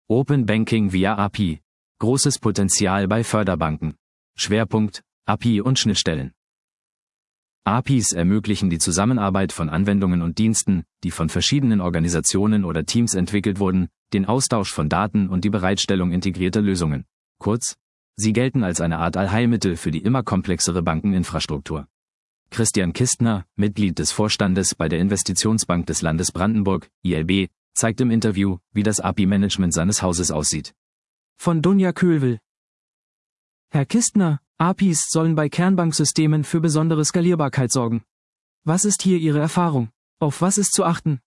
Open Banking via API. Großes Potenzial bei Förderbanken. Schwerpunkt: API und Schnittstellen. APIs ermöglichen die Zusammenarbeit von Anwendungen und Diensten, die von verschiedenen Organisationen oder Teams entwickelt wurden, den Austausch von Daten und die Bereitstellung integrierter Lösungen. Kurz, sie gelten als eine Art Allheilmittel für die immer komplexere Bankeninfrastruktur. Christian Kistner, Mitglied des Vorstandes bei der Investitionsbank des Landes Brandenburg, ILB, zeigt im Interview, wie das API-Management seines Hauses aussieht. Von Dunja Köhlwill. Herr Kistner, APIs sollen bei Kernbanksystemen für besondere Skalierbarkeit sorgen. Was ist hier Ihre Erfahrung? Auf was ist zu achten?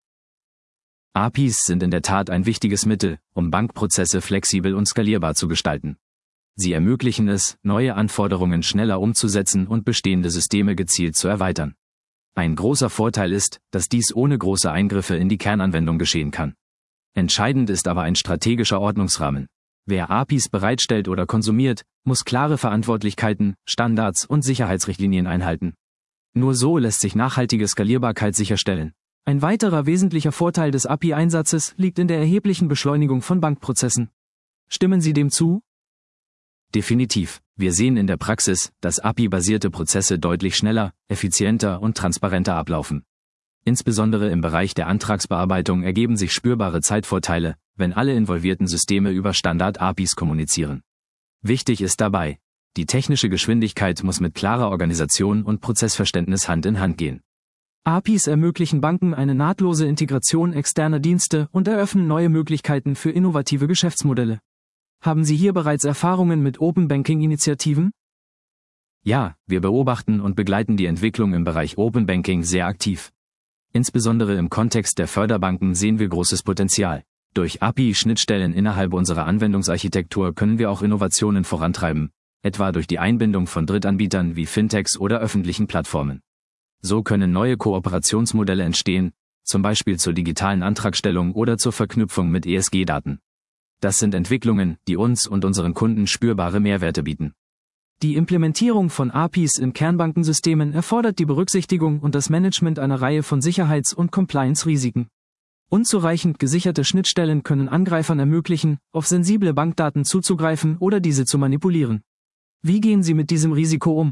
APIs sind in der Tat ein wichtiges Mittel, um Bankprozesse flexibel und skalierbar zu gestalten. Sie ermöglichen es, neue Anforderungen schneller umzusetzen und bestehende Systeme gezielt zu erweitern. Ein großer Vorteil ist, dass dies ohne große Eingriffe in die Kernanwendung geschehen kann. Entscheidend ist aber ein strategischer Ordnungsrahmen. Wer APIs bereitstellt oder konsumiert, muss klare Verantwortlichkeiten, Standards und Sicherheitsrichtlinien einhalten. Nur so lässt sich nachhaltige Skalierbarkeit sicherstellen. Ein weiterer wesentlicher Vorteil des API-Einsatzes liegt in der erheblichen Beschleunigung von Bankprozessen. Stimmen Sie dem zu? Definitiv. Wir sehen in der Praxis, dass API-basierte Prozesse deutlich schneller, effizienter und transparenter ablaufen. Insbesondere im Bereich der Antragsbearbeitung ergeben sich spürbare Zeitvorteile, wenn alle involvierten Systeme über Standard-APIs kommunizieren. Wichtig ist dabei, die technische Geschwindigkeit muss mit klarer Organisation und Prozessverständnis Hand in Hand gehen. APIs ermöglichen Banken eine nahtlose Integration externer Dienste und eröffnen neue Möglichkeiten für innovative Geschäftsmodelle. Haben Sie hier bereits Erfahrungen mit Open Banking-Initiativen? Ja, wir beobachten und begleiten die Entwicklung im Bereich Open Banking sehr aktiv. Insbesondere im Kontext der Förderbanken sehen wir großes Potenzial. Durch API-Schnittstellen innerhalb unserer Anwendungsarchitektur können wir auch Innovationen vorantreiben, etwa durch die Einbindung von Drittanbietern wie Fintechs oder öffentlichen Plattformen. So können neue Kooperationsmodelle entstehen, zum Beispiel zur digitalen Antragstellung oder zur Verknüpfung mit ESG-Daten. Das sind Entwicklungen, die uns und unseren Kunden spürbare Mehrwerte bieten. Die Implementierung von APIs in Kernbankensystemen erfordert die Berücksichtigung und das Management einer Reihe von Sicherheits- und Compliance-Risiken. Unzureichend gesicherte Schnittstellen können Angreifern ermöglichen, auf sensible Bankdaten zuzugreifen oder diese zu manipulieren. Wie gehen Sie mit diesem Risiko um?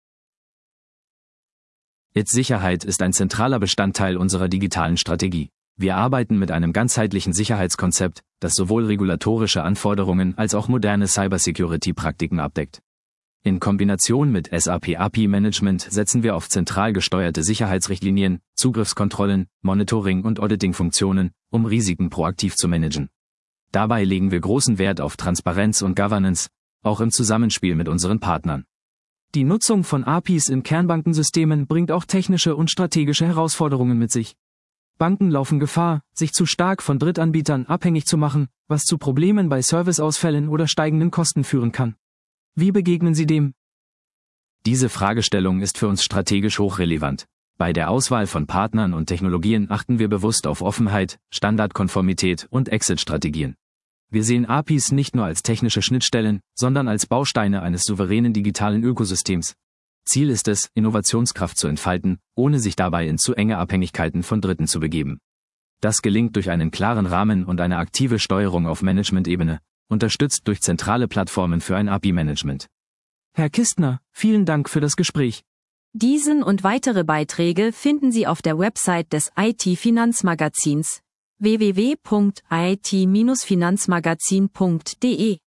IT-Sicherheit ist ein zentraler Bestandteil unserer digitalen Strategie. Wir arbeiten mit einem ganzheitlichen Sicherheitskonzept, das sowohl regulatorische Anforderungen als auch moderne Cybersecurity-Praktiken abdeckt. In Kombination mit SAP API Management setzen wir auf zentral gesteuerte Sicherheitsrichtlinien, Zugriffskontrollen, Monitoring- und Auditing-Funktionen, um Risiken proaktiv zu managen. Dabei legen wir großen Wert auf Transparenz und Governance, auch im Zusammenspiel mit unseren Partnern. Die Nutzung von APIs in Kernbankensystemen bringt auch technische und strategische Herausforderungen mit sich. Banken laufen Gefahr, sich zu stark von Drittanbietern abhängig zu machen, was zu Problemen bei Serviceausfällen oder steigenden Kosten führen kann. Wie begegnen Sie dem? Diese Fragestellung ist für uns strategisch hochrelevant. Bei der Auswahl von Partnern und Technologien achten wir bewusst auf Offenheit, Standardkonformität und Exit-Strategien. Wir sehen APIs nicht nur als technische Schnittstellen, sondern als Bausteine eines souveränen digitalen Ökosystems. Ziel ist es, Innovationskraft zu entfalten, ohne sich dabei in zu enge Abhängigkeiten von Dritten zu begeben. Das gelingt durch einen klaren Rahmen und eine aktive Steuerung auf Management-Ebene, unterstützt durch zentrale Plattformen für ein API-Management. Herr Kistner, vielen Dank für das Gespräch. Diesen und weitere Beiträge finden Sie auf der Website des IT-Finanzmagazins www.it-finanzmagazin.de.